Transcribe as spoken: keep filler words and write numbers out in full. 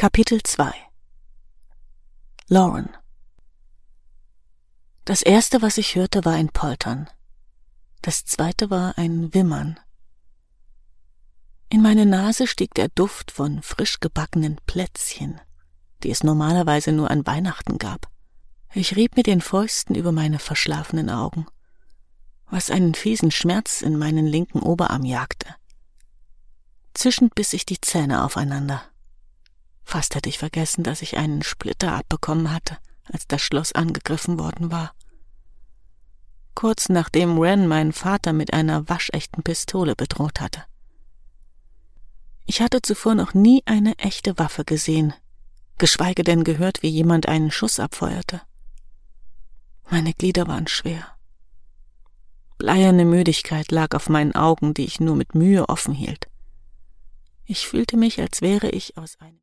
Kapitel zwei. Lauren. Das erste, was ich hörte, war ein Poltern. Das zweite war ein Wimmern. In meine Nase stieg der Duft von frisch gebackenen Plätzchen, die es normalerweise nur an Weihnachten gab. Ich rieb mit den Fäusten über meine verschlafenen Augen, was einen fiesen Schmerz in meinen linken Oberarm jagte. Zischend biss ich die Zähne aufeinander. Fast hätte ich vergessen, dass ich einen Splitter abbekommen hatte, als das Schloss angegriffen worden war. Kurz nachdem Wren meinen Vater mit einer waschechten Pistole bedroht hatte. Ich hatte zuvor noch nie eine echte Waffe gesehen, geschweige denn gehört, wie jemand einen Schuss abfeuerte. Meine Glieder waren schwer. Bleierne Müdigkeit lag auf meinen Augen, die ich nur mit Mühe offen hielt. Ich fühlte mich, als wäre ich aus einem